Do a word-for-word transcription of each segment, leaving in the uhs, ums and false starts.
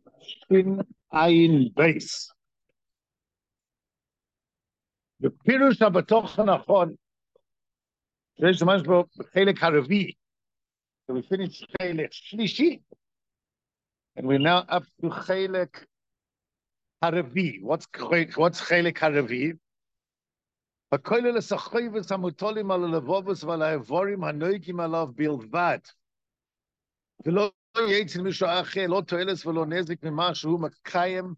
Shin Ayin Base. The Pirush HaBatochen Achon, there's the Mashbo, Chelek Haravi. So we finished Chelek Shlishi, and we're now up to Chelek Haravi. What's what's Chelek Haravi? Hakoyle leSachoyves Hamutolim al Levovos v'Laevorim Hanoigim alav bilvad. V'lo yitzin mishu acher lo toeles v'lo nezik mima shehu makayem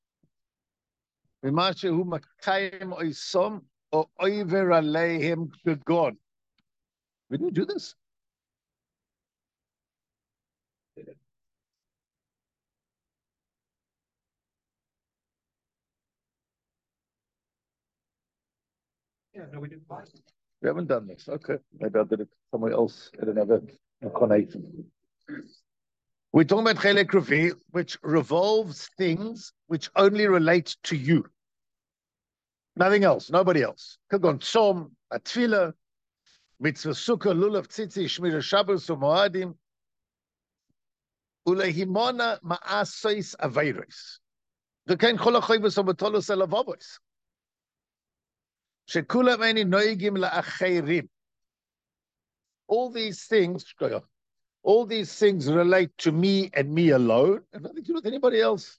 mima shehu makayem oisom o oiver aleihem begon. We didn't do this. Yeah, no, we didn't. We haven't done this. Okay, maybe I did it somewhere else at another incarnation. We're talking about Chelek Ravi, which revolves things which only relate to you. Nothing else, nobody else. Kagon Tzom, Atfila, Mitzvah Sukkah, Lulav Tzitzi, Shmira Shabbos, Moadim, Ulehimona Ma'asois Aveiros. V'kein Chol HaChoyvos HaBatolos Elavavos. Shekulam Eni Noigim La'acherim. All these things, all these things relate to me and me alone, and nothing to do with anybody else.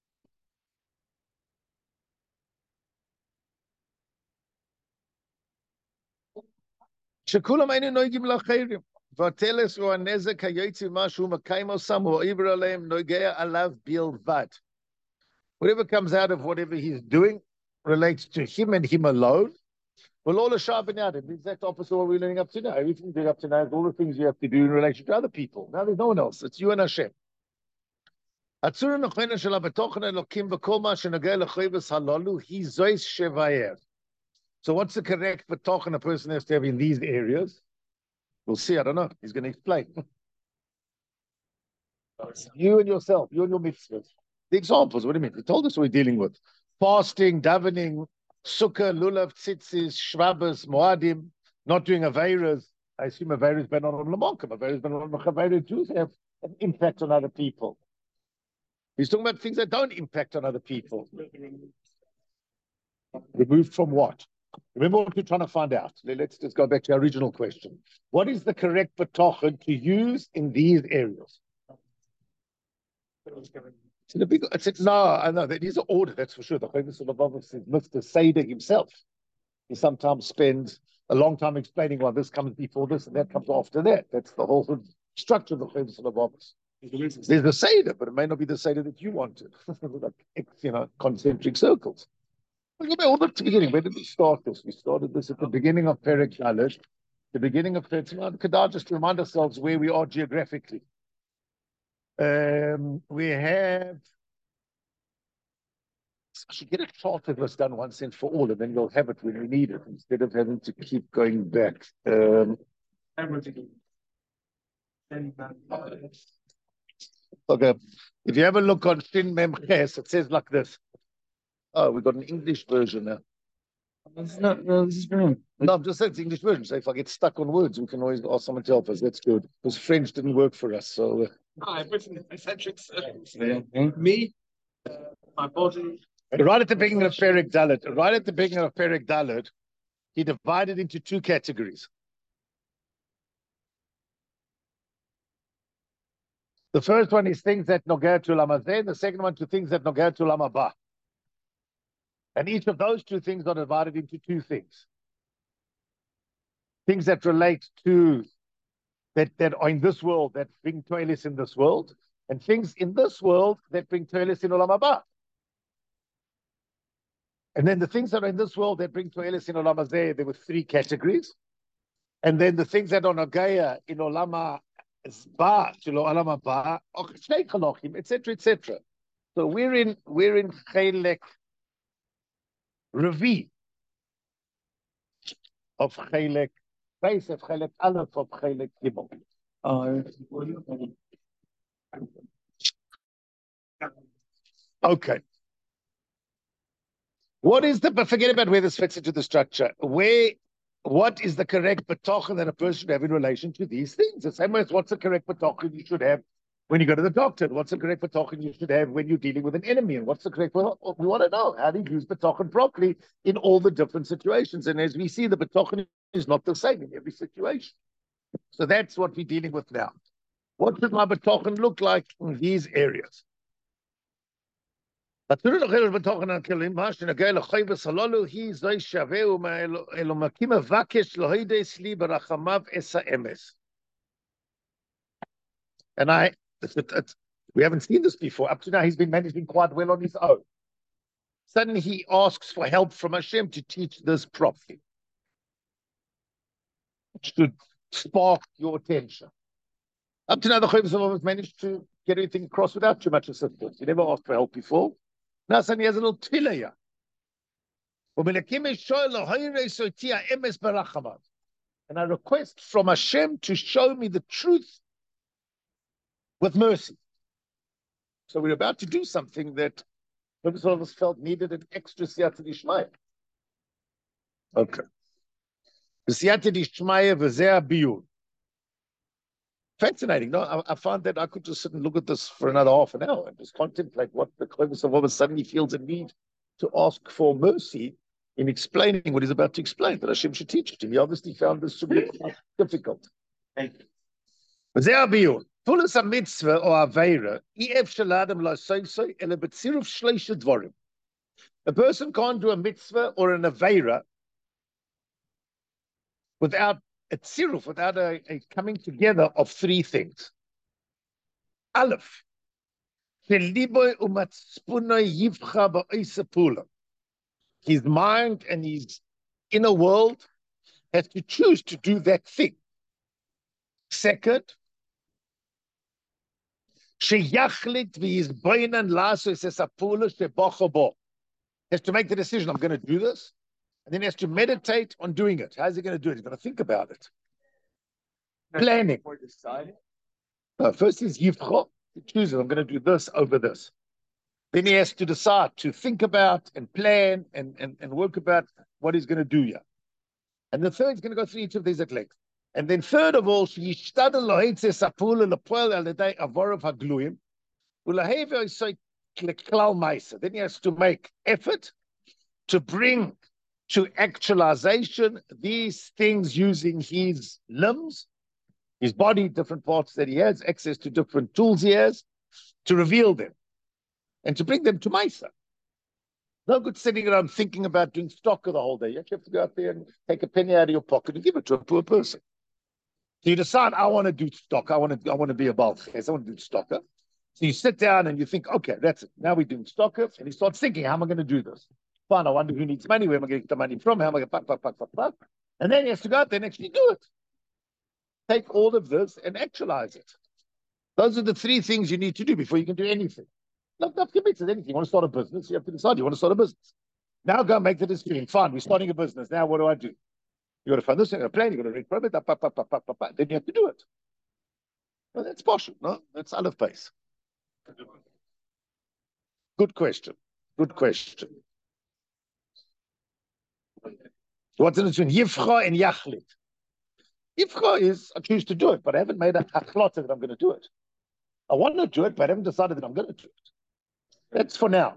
Shekulam Eni Noigim La'acherim. Vateles or Nezek Hayotzi Mashu Makaimo Sam or Ibra Aleim Noigea Alav Bilvad. Whatever comes out of whatever he's doing relates to him and him alone. Well, all the sharpening out, the exact opposite of what we're learning up to now. Everything you're doing up to now is all the things you have to do in relation to other people. Now there's no one else. It's you and Hashem. So what's the correct batochen a person has to have in these areas? We'll see. I don't know. He's going to explain. You and yourself, you and your mitzvahs. The examples, what do you mean? He told us what we're dealing with. Fasting, davening, sukkah, lulav, tzitzis, shvabbos, moadim, not doing aveiras. I assume aveiras ben on lamonkim. Aveiras ben on aveiras Jews have an impact on other people. He's talking about things that don't impact on other people. Removed from what? Remember what we're trying to find out. Let's just go back to our original question. What is the correct batochen to use in these areas? It's in a big, it's, no, I know that is an order, that's for sure. The Chavis of Above is Mister Seder himself. He sometimes spends a long time explaining why this comes before this and that comes after that. That's the whole structure of the Chavis of Above. There's the Seder, but it may not be the Seder that you wanted. Like, you know, concentric circles. Look at all the beginning. Where did we start this? We started this at the beginning of Perek Dalet, the beginning of Perek Dalet, just to remind ourselves where we are geographically. Um, we have, I should get a chart of this done once and for all, and then you'll have it when we need it, instead of having to keep going back. Um, okay, if you have a look on Shin Mem Ches, it says like this. Oh, we've got an English version now. This is not, no, this is wrong. No, I'm just saying it's English version. So if I get stuck on words, we can always ask someone to help us. That's good. Because French didn't work for us. So uh, No, I've written eccentric circles. Me, uh, my body. right at the beginning of Perek Dalet, right at the beginning of Perek Dalet, he divided into two categories. The first one is things that noger to Olam Hazeh, the second one to things that noger to Olam Haba. And each of those two things are divided into two things. Things that relate to, that, that are in this world, that bring toilis in this world, and things in this world that bring toilis in Olam Haba. And then the things that are in this world that bring toilis in Olam Hazeh, there were three categories. And then the things that are nagaya in Olam Haba, to Olam Haba, et cetera, et cetera. So we're in we're in Chelek Ravi of Chelek Beis of Chelek Aleph of Chelek Gimel. Okay. What is the, but forget about where this fits into the structure. Where, what is the correct batochen that a person should have in relation to these things? The same way as what's the correct batochen you should have When you go to the doctor, what's the correct betochen you should have when you're dealing with an enemy? And what's the correct, we want to know how to use betochen properly in all the different situations. And as we see, the betochen is not the same in every situation. So that's what we're dealing with now. What should my betochen look like in these areas? He is And I, it's, it's, we haven't seen this before. Up to now, he's been managing quite well on his own. Suddenly, he asks for help from Hashem to teach this properly. It should spark your attention. Up to now, the Chayyim has managed to get everything across without too much assistance. He never asked for help before. Now, suddenly, he has a little tiller here. And I request from Hashem to show me the truth with mercy. So we're about to do something that most of us felt needed an extra siyata d'ishmaya. Okay. The siyata d'ishmaya v'zeh biyun. Fascinating. No, I, I found that I could just sit and look at this for another half an hour and just contemplate what the Chayyim of suddenly feels a need to ask for mercy in explaining what he's about to explain, that Hashem should teach it to him. He obviously found this to be difficult. Thank you. V'zeh biyun. Fullest a mitzvah or aveira, a person can't do a mitzvah or an aveira without a tziruf, without a, a coming together of three things. Aleph, his mind and his inner world has to choose to do that thing. Second, has to make the decision, I'm going to do this, and then he has to meditate on doing it. How's he going to do it? He's going to think about it. Planning. No, first he's yivcha, he chooses, I'm going to do this over this. Then he has to decide to think about and plan and, and, and work about what he's going to do here. And the third, he's going to go through each of these at length. And then third of all, then he has to make effort to bring to actualization these things using his limbs, his body, different parts that he has, access to different tools he has, to reveal them and to bring them to Maisa. No good sitting around thinking about doing stocker the whole day. You actually have to go out there and take a penny out of your pocket and give it to a poor person. So you decide, I want to do stock. I want to, I want to be a balches. I want to do stocker. So you sit down and you think, okay, that's it. Now we're doing stocker. And you start thinking, how am I going to do this? Fine, I wonder who needs money. Where am I going to get the money from? How am I going to pack, pack, pack, pack, pack? And then he has to go out there and actually do it. Take all of this and actualize it. Those are the three things you need to do before you can do anything. Not, not commit to anything. You want to start a business, you have to decide you want to start a business. Now go and make the decision. Fine, we're starting a business. Now what do I do? You got to find this, you got to plan, you got to read permit, then you have to do it. Well, that's partial, no? That's Aleph base. Good question. Good question. What's the difference between Yivcha and Yachlit? Yivcha is, I choose to do it, but I haven't made a hachlata that I'm going to do it. I want to do it, but I haven't decided that I'm going to do it. That's for now.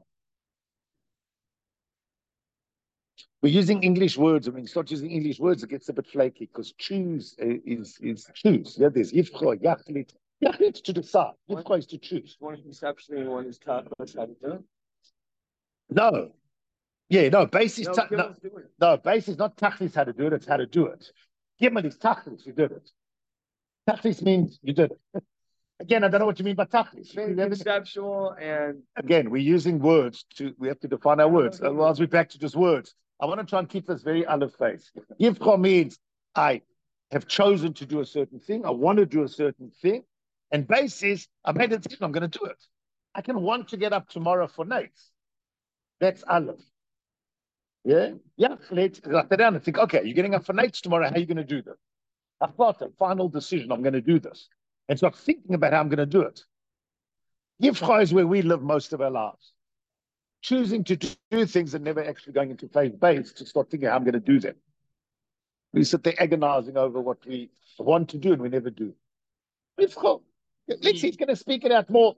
We're using English words. I mean, start using English words, it gets a bit flaky because choose is is choose. Yeah, there's yivcha, yachlit. Yachlit to decide. Yivcha is to choose. One is conceptually, one is tachlis. How to do it? No. Yeah, no, base is No, ta- no, no, base is not tachlis how to do it, it's how to do it. Gimel is tachlis, you did it. Tachlis means you did it. Again, I don't know what you mean by tachlis. Conceptual and again, we're using words to. We have to define our words. Otherwise, we're back to just words. I want to try and keep this very Aleph face. Yivcha means I have chosen to do a certain thing. I want to do a certain thing, and base is I made a decision. I'm going to do it. I can want to get up tomorrow for nights. That's Aleph. Yeah, yeah. Let's write that down and think. Okay, you're getting up for nights tomorrow. How are you going to do this? I've got a final decision. I'm going to do this. And start thinking about how I'm going to do it. Yivcha is where we live most of our lives. Choosing to do things and never actually going into phase base to start thinking how I'm going to do them. We sit there agonizing over what we want to do and we never do. Yivcha. Let's see, he's going to speak it out more.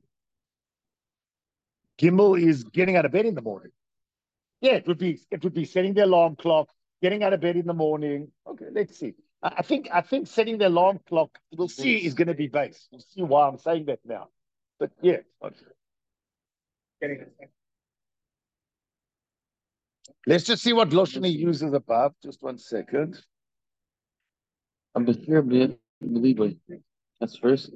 Gimel is getting out of bed in the morning. Yeah, it would be it would be setting the alarm clock, getting out of bed in the morning. Okay, let's see. I, I think I think setting the alarm clock, we'll see, is going to be base. We'll see why I'm saying that now. But yeah. Let's just see what Loshani uses above. Just one second. That's first.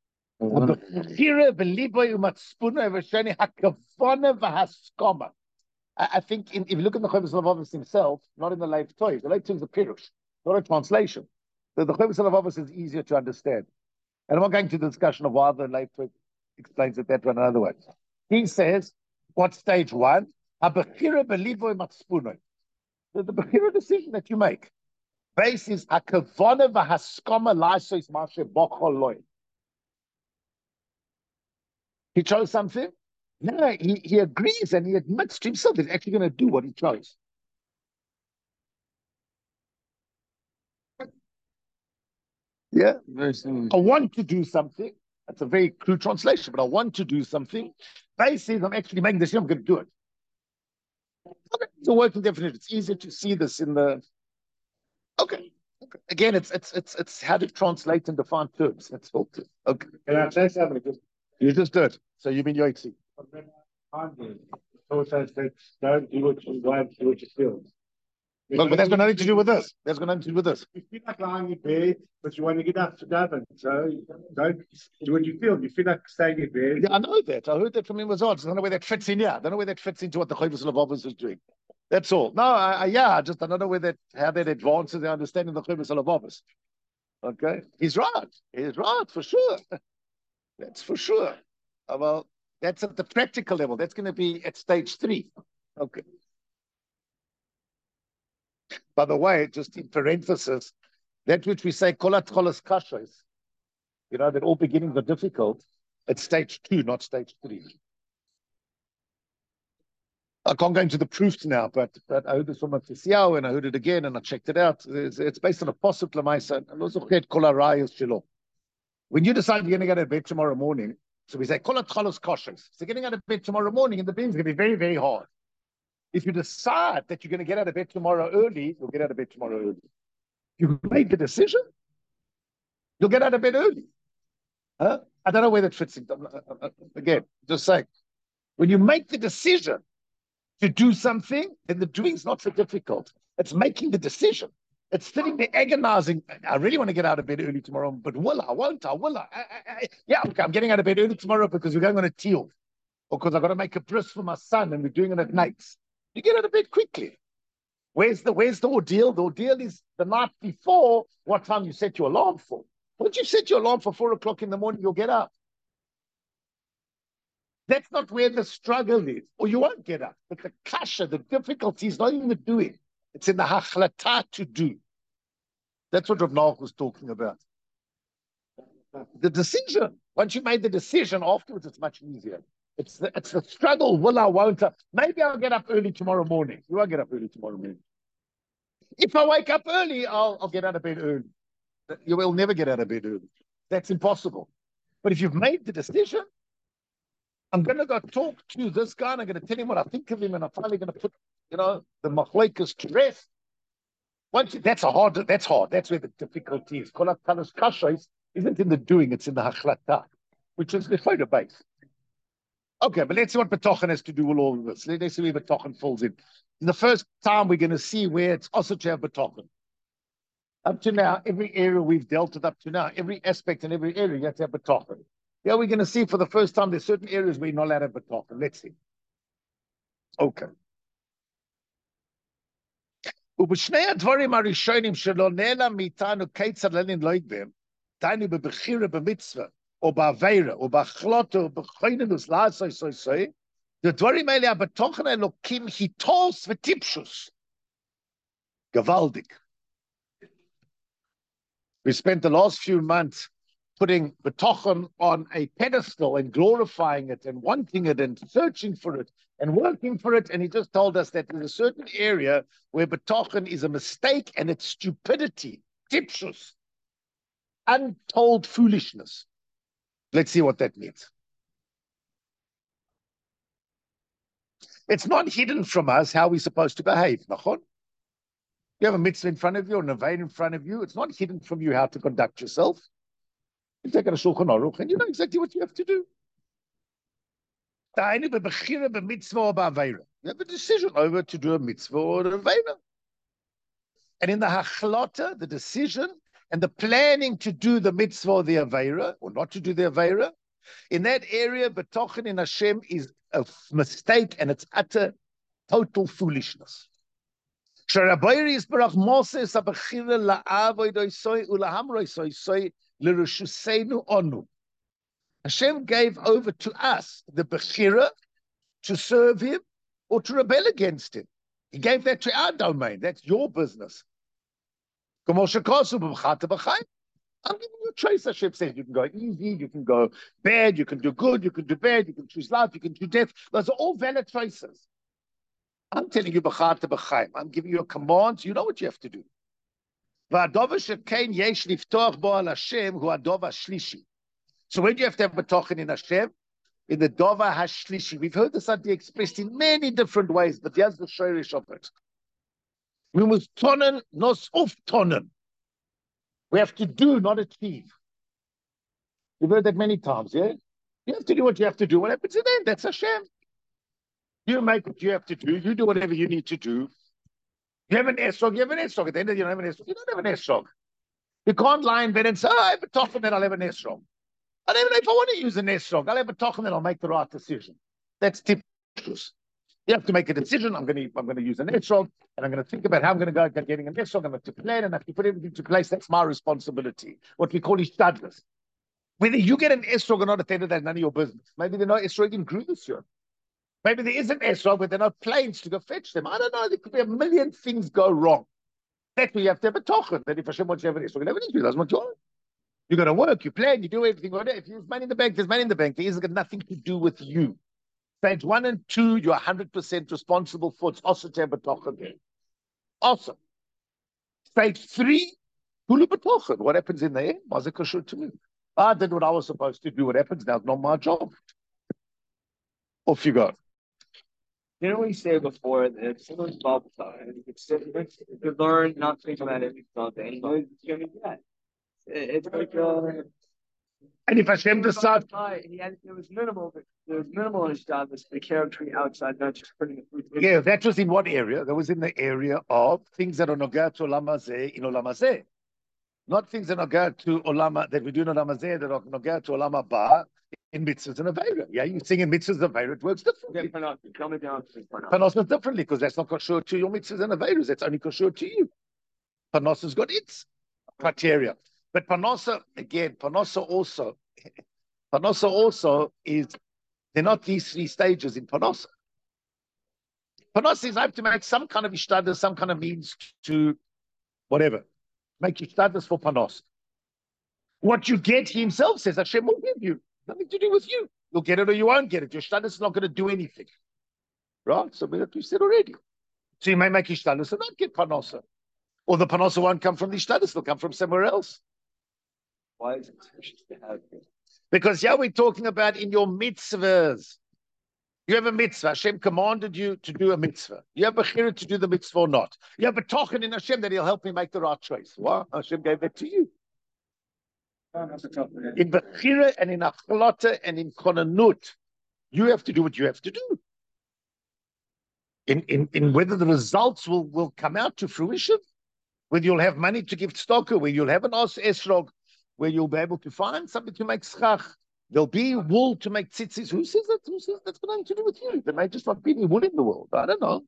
I think in, if you look at the Chovos HaLevavos himself, not in the Leif Toy, the Leif Toy is a pirush, not a translation. So the Chovos HaLevavos is easier to understand. And I'm not going to the discussion of why the Leif Toy explains it that way another way. He says, what stage one? The, the Bechira decision that you make. Base is hakavana v'haskama la'asos mashe bochol loy. He chose something. No, he, he agrees and he admits to himself he's actually going to do what he chose. Yeah, very similar. I want to do something. That's a very crude translation, but I want to do something. Base says I'm actually making this. I'm going to do it. Okay, it's a working definition. It's easier to see this in the. Okay. Okay. Again, it's it's it's it's how to translate and define terms. That's all. Okay. Can I say something? You just did. So you mean Yoitzi. So it says that don't do what you want, do what you feel. Look, but that's got nothing to do with this. That's got nothing to do with this. You feel like lying in bed, but you want to get up to daven. So don't do what you feel. You feel like staying in bed. Yeah, I know that. I heard that from him as well. I don't know where that fits in. Yeah, I don't know where that fits into what the Chovos HaLevavos is doing. That's all. No, I, I, yeah, I just I don't know where that how that advances the understanding of the Chovos HaLevavos. Okay, he's right. He's right for sure. That's for sure. Uh, well, that's at the practical level. That's going to be at stage three. Okay. By the way, just in parenthesis, that which we say kolat cholas kashos, you know, that all beginnings are difficult. It's stage two, not stage three. I can't go into the proofs now, but, but I heard this from a Tisiao and I heard it again and I checked it out. It's, it's based on a posuk l'maisa. When you decide you're going to go to bed tomorrow morning, so we say kolat cholos kashos. So getting out of bed tomorrow morning in the bed is going to be very, very hard. If you decide that you're going to get out of bed tomorrow early, you'll get out of bed tomorrow early. You made the decision, you'll get out of bed early. Huh? I don't know where that fits in. Again, just saying, when you make the decision to do something, then the doing is not so difficult. It's making the decision. It's sitting there agonizing. I really want to get out of bed early tomorrow, but will I? Won't I? Will I? I, I, I yeah, okay, I'm getting out of bed early tomorrow because we're going on a teal, or because I've got to make a bris for my son and we're doing it at nights. You get out of bed quickly. Where's the where's the ordeal? The ordeal is the night before what time you set your alarm for. Once you set your alarm for four o'clock in the morning, you'll get up. That's not where the struggle is, or you won't get up. But the kasha, the difficulty is not in the doing. It's in the hachlata to do. That's what Rav Nach was talking about. The decision. Once you made the decision, afterwards it's much easier. It's the, it's the struggle, will I, won't I? Maybe I'll get up early tomorrow morning. You won't get up early tomorrow morning. If I wake up early, I'll, I'll get out of bed early. You will never get out of bed early. That's impossible. But if you've made the decision, I'm going to go talk to this guy and I'm going to tell him what I think of him and I'm finally going to put, you know, the machlokes to rest. Once you, that's a hard, that's hard. That's where the difficulty is. Kolat cholos kashos isn't in the doing, it's in the hachlata, which is the photo base. Okay, but let's see what B'tochen has to do with all of this. Let's see where B'tochen falls in. In the first time, we're going to see where it's also to have B'tochen. Up to now, every area we've dealt with up to now, every aspect in every area, you have to have B'tochen. Yeah, we're going to see for the first time there's certain areas where you're not allowed to have B'tochen. Let's see. Okay. ובשני הדברים הראשונים שלא נהנה מאיתנו כיצד לנהוג בהם, דהיינו בבחירה במצווה, או בעבירה, או בהחלטה, או בכוננות לעשות סוי, הדברים האלה בתוכן האלוקים היתוס וטיפשוס. גוואלדיק. We spent the last few months putting B'tochen on a pedestal and glorifying it and wanting it and searching for it and working for it. And he just told us that there's a certain area where B'tochen is a mistake and it's stupidity, tipshus, untold foolishness. Let's see what that means. It's not hidden from us how we're supposed to behave. Nachon? You have a mitzvah in front of you, or an avein in front of you. It's not hidden from you how to conduct yourself. You take a Shulchan Aruch and you know exactly what you have to do. You have a decision over to do a mitzvah or an avein. And in the hachlata, the decision and the planning to do the mitzvah or the aveira, or not to do the aveira, in that area, betochen in Hashem is a mistake and it's utter, total foolishness. Hashem gave over to us the bechira to serve him or to rebel against him. He gave that to our domain. That's your business. I'm giving you a choice. Hashem says you can go easy, you can go bad, you can do good, you can do bad, you can choose life, you can do death. Those are all valid choices. I'm telling you, I'm giving you a command. You know what you have to do. So when you have to have betochen in Hashem, in the Dova Hashlishi, we've heard this idea expressed in many different ways, but here's the shirish of it. We must tonen, nos uf tonen. We have to do, not achieve. You've heard that many times, yeah? You have to do what you have to do. What happens to them? That's Hashem. You make what you have to do. You do whatever you need to do. You have an esrog, you have an esrog. At the end of the day, you don't have an esrog. You don't have an esrog. You can't lie in bed and say, oh, I have a tochen, then I'll have an esrog. I don't even know if I want to use an esrog. I'll have a tochen, then I'll make the right decision. That's typical. You have to make a decision. I'm going to, I'm going to use an esrog, and I'm going to think about how I'm going to go about getting an esrog. I'm going to plan, and I have to put everything to place. That's my responsibility. What we call ishtadlus. Whether you get an esrog or not, at the end of the day, none of your business. Maybe there's no esrog in Grew this year. Maybe there is an esrog, but there are no planes to go fetch them. I don't know. There could be a million things go wrong. That's where you have to have a tochen. That if Hashem wants you to have an esrog, you have an esrog. That's what you want. You got to work, you plan, you do everything. If there's money in the bank, there's money in the bank. There has got nothing to do with you. Stage one and two, you're one hundred percent responsible for. It's also to have a tochen there. Awesome. Stage three, hulu betochen. What happens in there? Mazikashur to me. I did what I was supposed to do. What happens now? It's not my job. Off you go. Didn't we say before that if someone's bubble and you could, you could learn not to think about it, anything, you're going to do that. It's like, uh, and if Hashem decides, he had, there was minimal, there was minimal in his job, but the character outside, not just putting the food. Yeah, that was in what area? That was in the area of things that are noga to olam hazeh in olam hazeh, not things that are noga to olam that we do in olam hazeh that are noga to olam haba in mitzvahs and aveira. Yeah, you sing in mitzvahs and aveira, it works differently. Yeah, tell me down. Panos is differently because that's not kosher to your mitzvahs and aveiras. That's only kosher to you. Panos has got its criteria. But Panosa, again, Panosa also, Panosa also is, they're not these three stages in Panosa. Panosa is I have to make some kind of ishtadus, some kind of means to whatever. Make ishtadus for Panosa. What you get, he himself says, Hashem will give you. Nothing to do with you. You'll get it or you won't get it. Your ishtadus is not going to do anything. Right? So what you said already. So you may make ishtadus and not get Panosa. Or the Panosa won't come from the ishtadus, it'll come from somewhere else. Why is it suspicious to have it? Because yeah, we're talking about in your mitzvahs. You have a mitzvah. Hashem commanded you to do a mitzvah. You have a bechira to do the mitzvah or not. You have a tochen in Hashem that he'll help me make the right choice. Why? Hashem gave that to you. In bechira and in achlata and in konanut, you have to do what you have to do. In, in, in whether the results will, will come out to fruition, whether you'll have money to give tzedakah, whether you'll have an os esrog, where you'll be able to find something to make schach. There'll be wool to make tzitzis. Who says that? Who says that's got nothing to do with you? There may just not be any wool in the world. I don't know.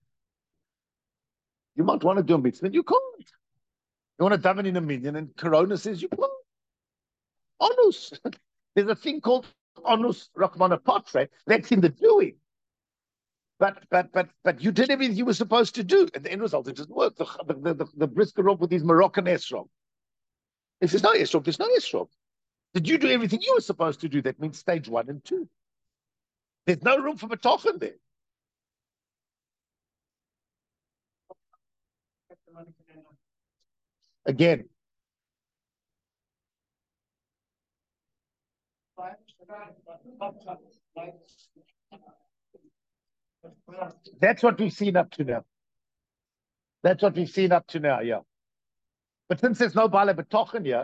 You might want to do a mitzvah, you can't. You want to daven in a minyan, and Corona says you can't. Onus. There's a thing called onus rachmana patre. That's in the doing. But but but but you did everything you were supposed to do, and the end result it doesn't work. The the the, the brisker rob with his Moroccan esrog. If there's no esrog, there's no esrog. Did you do everything you were supposed to do? That means stage one and two. There's no room for betochen there. Again, That's what we've seen up to now. That's what we've seen up to now, yeah. But since there's no Bala B'tochen here,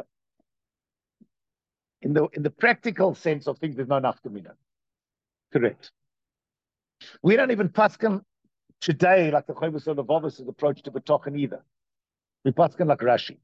in the in the practical sense of things, there's no nafkamina. Correct. We don't even paskin today like the Chovos HaLevavos' approach to B'tochen either. We paskin like Rashi.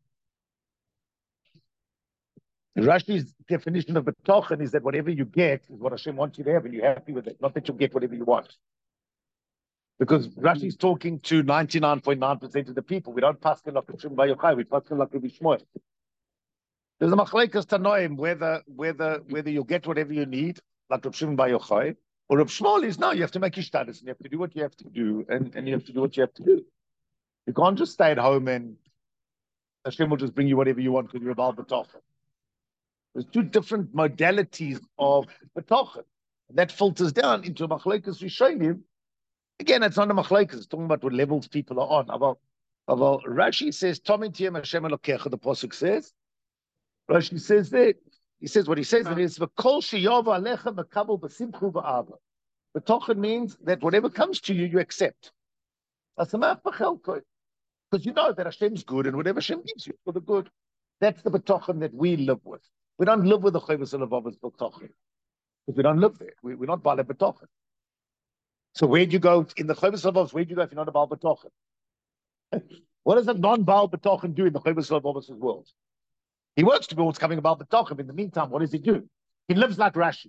Rashi's definition of B'tochen is that whatever you get is what Hashem wants you to have, and you're happy with it. Not that you get whatever you want. Because Rashi's talking to ninety-nine point nine percent of the people. We don't paskin like Reb Bar Yochai, we paskin like Rabbi Shmuel. There's a machlekes tanoim whether whether whether you get whatever you need, like Reb Bar Yochai, or Reb Shmuel is no, you have to make your status and you have to do what you have to do, and, and you have to do what you have to do. You can't just stay at home and Hashem will just bring you whatever you want because you're a Baal B'tochen. There's two different modalities of B'tochen. That filters down into a machlekes rishonim. Again, it's not a machlekes, it's talking about what levels people are on. About, about Rashi says, Tomim tiyem Hashem Elokecha, the Pasuk says. Rashi says that, he says what he says, it is, V'kol sheyova alecha mekabel b'simchu v'ava. B'tochen means that whatever comes to you, you accept. Because you know that Hashem's good, and whatever Hashem gives you for the good. That's the B'tochen that we live with. We don't live with the Chovos HaLevavos B'tochen. Because we don't live there. We, we're not Baalei B'tochen. So where do you go in the Chovos HaLevavos? Where do you go if you're not a Baal B'tochen? What does a non-Baal B'tochen do in the Chovos HaLevavos world? He works towards becoming a Baal B'tochen. In the meantime, what does he do? He lives like Rashi.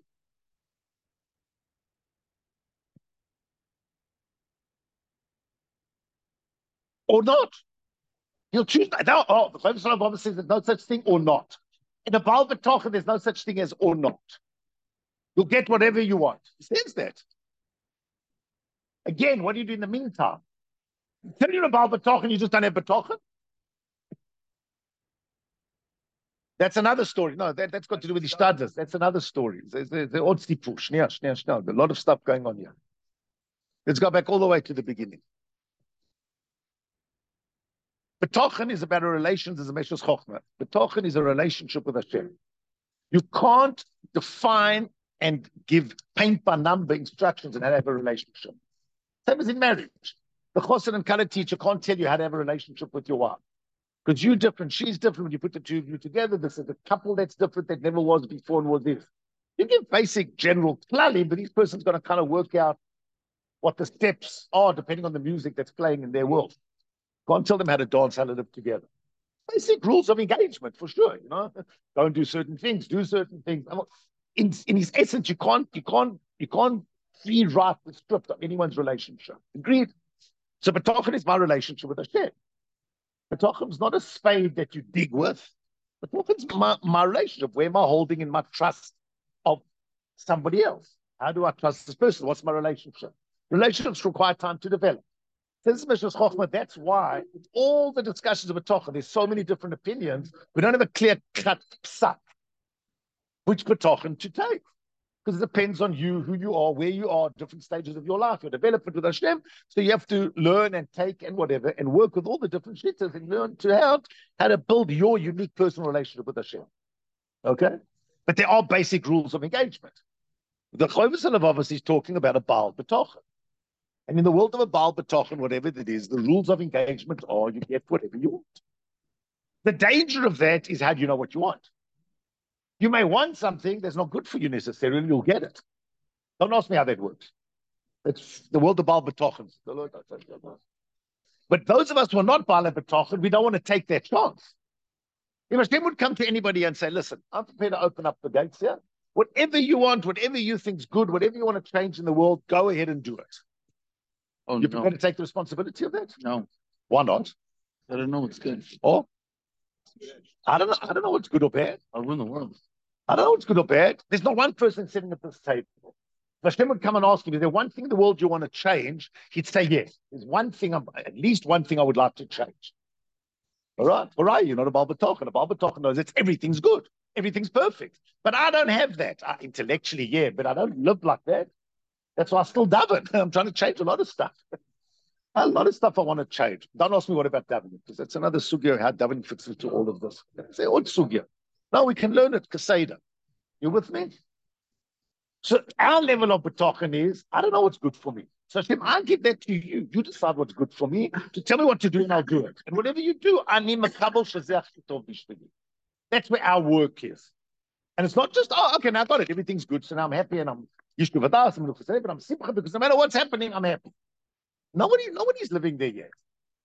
Or not. He'll choose. No, oh, the Chovos HaLevavos says there's no such thing or not. In a Baal B'tochen, there's no such thing as or not. You'll get whatever you want. He says that. Again, what do you do in the meantime? Tell you about B'tochen, you just don't have B'tochen? That's another story. No, that, that's got to do with the Shtadlers. That's another story. There's the Otzi push. A lot of stuff going on here. Let's go back all the way to the beginning. B'tochen is about a relation as a Meshus Chochmah. B'tochen is a relationship with Hashem. You can't define and give paint by number instructions on how to have a relationship. Same as in marriage. The Chosson and Kala teacher can't tell you how to have a relationship with your wife. Because you're different, she's different. When you put the two of you together, this is a couple that's different that never was before and was this. You give basic general klali, but each person's going to kind of work out what the steps are depending on the music that's playing in their world. Can't tell them how to dance, how to live together. Basic rules of engagement, for sure. You know, don't do certain things, do certain things. In, in his essence, you can't, you can't, you can't rewrite the script of anyone's relationship. Agreed? So B'tochen is my relationship with Hashem. B'tochen is not a spade that you dig with. B'tochen is my, my relationship. Where am I holding in my trust of somebody else? How do I trust this person? What's my relationship? Relationships require time to develop. This Meshus Chochmah, that's why all the discussions of B'tochen, there's so many different opinions. We don't have a clear-cut psak which B'tochen to take. Because it depends on you, who you are, where you are, different stages of your life, your development with Hashem. So you have to learn and take and whatever, and work with all the different shittas and learn to how, how to build your unique personal relationship with Hashem. Okay? But there are basic rules of engagement. The Chovos HaLevavos is talking about a Baal B'tochen. And in the world of a Baal B'tochen, whatever it is, the rules of engagement are you get whatever you want. The danger of that is how do you know what you want? You may want something that's not good for you necessarily, you'll get it. Don't ask me how that works. It's the world of Baal B'tochen. But those of us who are not Baal B'tochen, we don't want to take that chance. If Hashem would come to anybody and say, listen, I'm prepared to open up the gates here. Whatever you want, whatever you think's good, whatever you want to change in the world, go ahead and do it. Oh, You're no. prepared to take the responsibility of that? No. Why not? I don't know what's good. Or I don't know. I don't know what's good or bad. I'll run the world. I don't know what's good or bad. There's not one person sitting at this table. If Hashem would come and ask you, is there one thing in the world you want to change? He'd say yes. There's one thing, I'm, at least one thing I would like to change. All right, all right. You're not a Baal B'tochen. A Baal B'tochen knows it's everything's good, everything's perfect. But I don't have that. I, intellectually, yeah, but I don't live like that. That's why I still daven. I'm trying to change a lot of stuff. A lot of stuff I want to change. Don't ask me what about davening, because that's another sugya, how davening fits into all of this. Say, what sugya? No, we can learn it, Kaseda. You with me? So our level of betochen is, I don't know what's good for me. So Hashem, I'll give that to you. You decide what's good for me. To tell me what to do, and I'll do it. And whatever you do, I need makabel shazeh tov bishvili. That's where our work is. And it's not just, oh, okay, now I got it. Everything's good. So now I'm happy and I'm yishtu vadas, I'm but I'm simcha because no matter what's happening, I'm happy. Nobody, nobody's living there yet.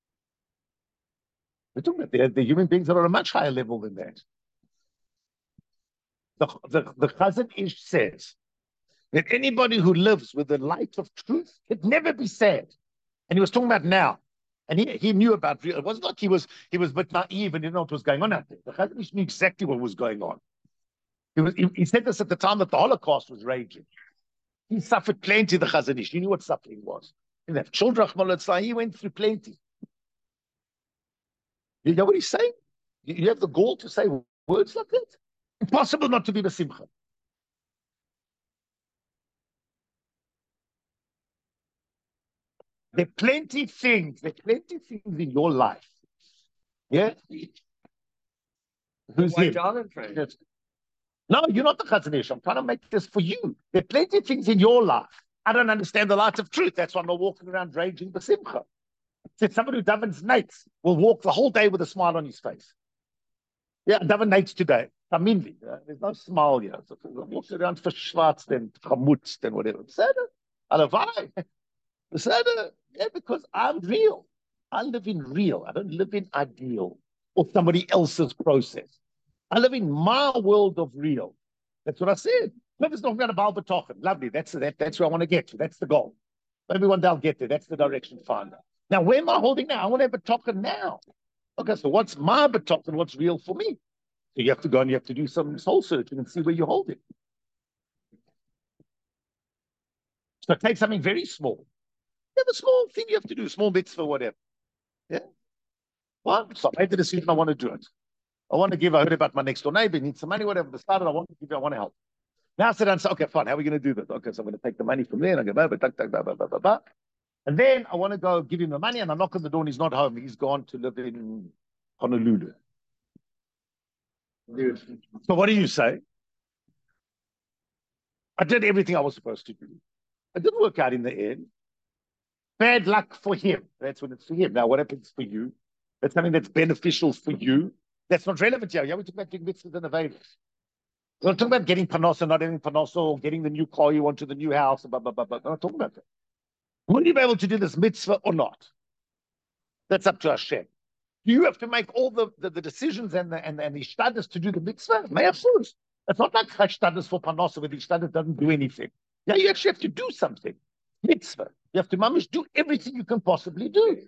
We're talking about the, the human beings that are on a much higher level than that. The, the, the Chazon Ish says that anybody who lives with the light of truth can never be sad. And he was talking about now. And he, he knew about real. It wasn't like he was he was a bit naive and didn't know what was going on out there. The Chazon Ish knew exactly what was going on. He, was, he, he said this at the time that the Holocaust was raging. He suffered plenty, the Chazon Ish. He knew what suffering was. He didn't have children, he went through plenty. You know what he's saying? You have the gall to say words like that? Impossible not to be besimcha. There are plenty of things, there are plenty of things in your life. Yeah? Who's Why him? Jonathan, friend? Yes. No, you're not the Chazon Ish. I'm trying to make this for you. There are plenty of things in your life. I don't understand the light of truth. That's why I'm not walking around raging besimcha. Said somebody who davens nights will walk the whole day with a smile on his face. Yeah, daven nights today. Aminli. Uh, there's no smile here. So I'm walking around verschwatzt and chamutzt and whatever. Alavai. Yeah, because I'm real. I live in real. I don't live in ideal or somebody else's process. I live in my world of real. That's what I said. Whoever's talking about a Baal B'tochen. Lovely. That's, that, that's where I want to get to. That's the goal. Maybe one day I'll get there. That's the direction finder. Now, where am I holding now? I want to have a b'tochen now. Okay, so what's my b'tochen? What's real for me? So you have to go and you have to do some soul searching and see where you hold it. So take something very small. You have a small thing you have to do, small mitzvah, whatever. Yeah? Well, so I made the decision I want to do it. I want to give, I heard about my next door neighbor, need some money, whatever. The started, I want to give, I want to help. Now I said, okay, fine, how are we going to do this? Okay, so I'm going to take the money from there and I go, blah, blah, blah, blah, blah, blah, blah. And then I want to go give him the money and I knock on the door and he's not home. He's gone to live in Honolulu. So what do you say? I did everything I was supposed to do. It didn't work out in the end. Bad luck for him. That's when it's for him. Now, what happens for you? That's something that's beneficial for you. That's not relevant here. Yeah, we talk about doing mitzvahs and availers. We're not talking about getting panos and not having panos or getting the new car you want to the new house. Blah, blah, blah, blah. I'm not talking about that. Will you be able to do this mitzvah or not? That's up to Hashem. Do you have to make all the, the, the decisions and the, and, and the ishtadus to do the mitzvah? May have fools. It's not like ishtadus for panos where the ishtadus doesn't do anything. Yeah, you actually have to do something. Mitzvah. You have to mamish do everything you can possibly do.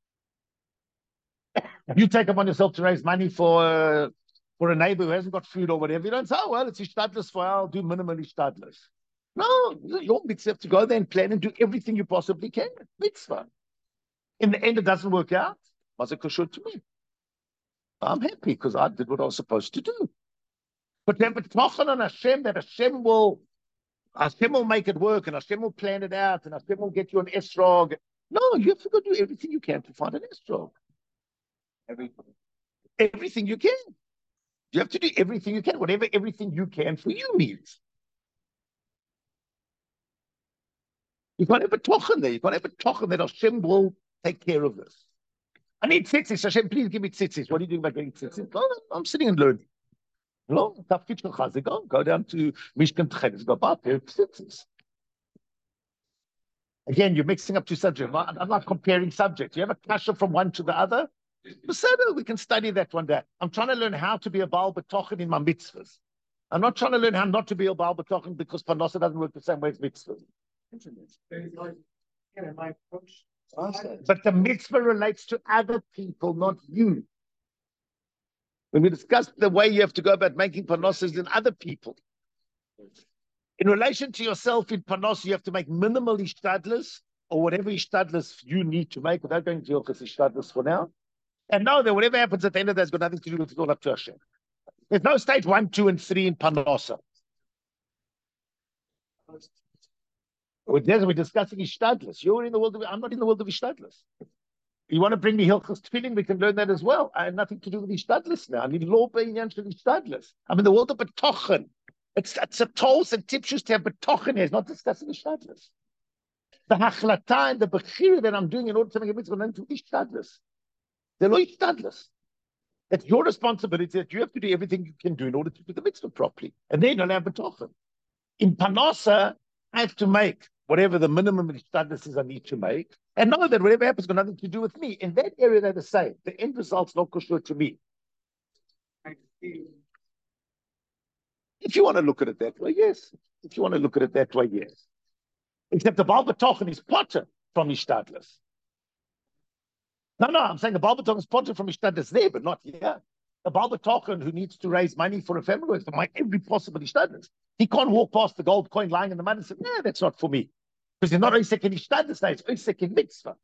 You take upon yourself to raise money for uh, for a neighbor who hasn't got food or whatever. You don't say, oh, well, it's ishtadlus for I'll do minimal ishtadlus. No, your mitzvah have to go there and plan and do everything you possibly can. Mitzvah. In the end, it doesn't work out. Mazakashut to me. I'm happy because I did what I was supposed to do. But then, but Tochan on Hashem, that Hashem will, Hashem will make it work and Hashem will plan it out and Hashem will get you an esrog. No, you have to go do everything you can to find an esrog. Everything. Everything you can. You have to do everything you can, whatever everything you can for you means. You can't have a tochen there. You can't have a tochen that Hashem will take care of this. I need tzitzis. Hashem, please give me tzitzis. What are you doing about getting tzitzis? Oh, I'm sitting and learning. No, go, go down to Mishkan Tchedes, go buy a pair of tzitzis. Again, you're mixing up two subjects. I'm not comparing subjects. You have a kasha from one to the other. We can study that one day. I'm trying to learn how to be a Baal B'tochen in my mitzvahs. I'm not trying to learn how not to be a Baal B'tochen because Parnasa doesn't work the same way as mitzvahs. But the mitzvah relates to other people, not you. When we discussed the way you have to go about making panosas in other people, in relation to yourself in panos, you have to make minimal ishtadlus or whatever ishtadlus you need to make without going to your ishtadlus for now. And know that whatever happens at the end of that has got nothing to do with it, all up to Hashem. There's no stage one, two, and three in panosa. We're discussing ishtadlus. You're in the world of, I'm not in the world of ishtadlus. You want to bring me Hilchos Tefillin, we can learn that as well. I have nothing to do with ishtadlus now. I need law b'inyan shel ishtadlus. I'm in the world of b'tochen. It's, it's a toes and tipshus to have betochen here. It's not discussing the shtadlis. The hachlata and the bechira that I'm doing in order to make a mitzvah, not to be shtadlis. They're not shtadlis. It's your responsibility that you have to do everything you can do in order to do the mitzvah properly. And then you'll have betochen. In Panasa, I have to make whatever the minimum of shtadlis is I need to make, and know that whatever happens has got nothing to do with me. In that area, they're the same. The end result's not kosher to me. If you want to look at it that way, yes. If you want to look at it that way, yes. Except the Baal B'tochen is potter from Ishtadlis. No, no, I'm saying the Baal B'tochen is potter from Ishtadlis there, but not here. The Baal B'tochen who needs to raise money for a family, for my every possible Ishtadlis. He can't walk past the gold coin lying in the mud and say, no, that's not for me. Because he's not only second Ishtadlis now, it's only second mitzvah.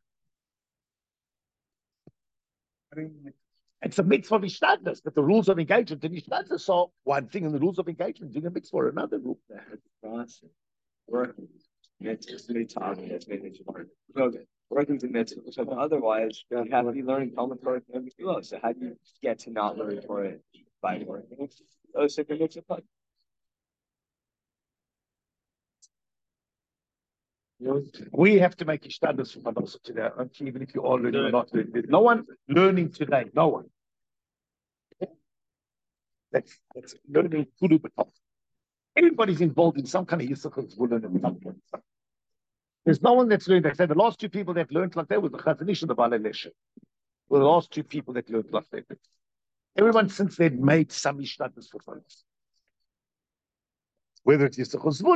It's a mitzvah of Ishtadlis, but the rules of engagement in Ishtadlis are one thing, and the rules of engagement in a mitzvah are another rule. Working. It's many times that's made it hard. Okay. Working to mitzvah, because otherwise you have to be learning Talmud Torah and everything else. So how do you get to not learn Torah by working? Oh, so mitzvah. We have to make ishtadlis for Panasa today, even if you are learning or not learning. There's no one learning today, no one. That's, that's learning kudu b'tov. Everybody's involved in some kind of yisachos woolen and something. There's no one that's learned. They say the last two people that learned like that was the Chazon Ish and the Baal HaLeshem. Were the last two people that learned like that. Everyone since they'd made some ishtadlis for folks. Whether it's yisachos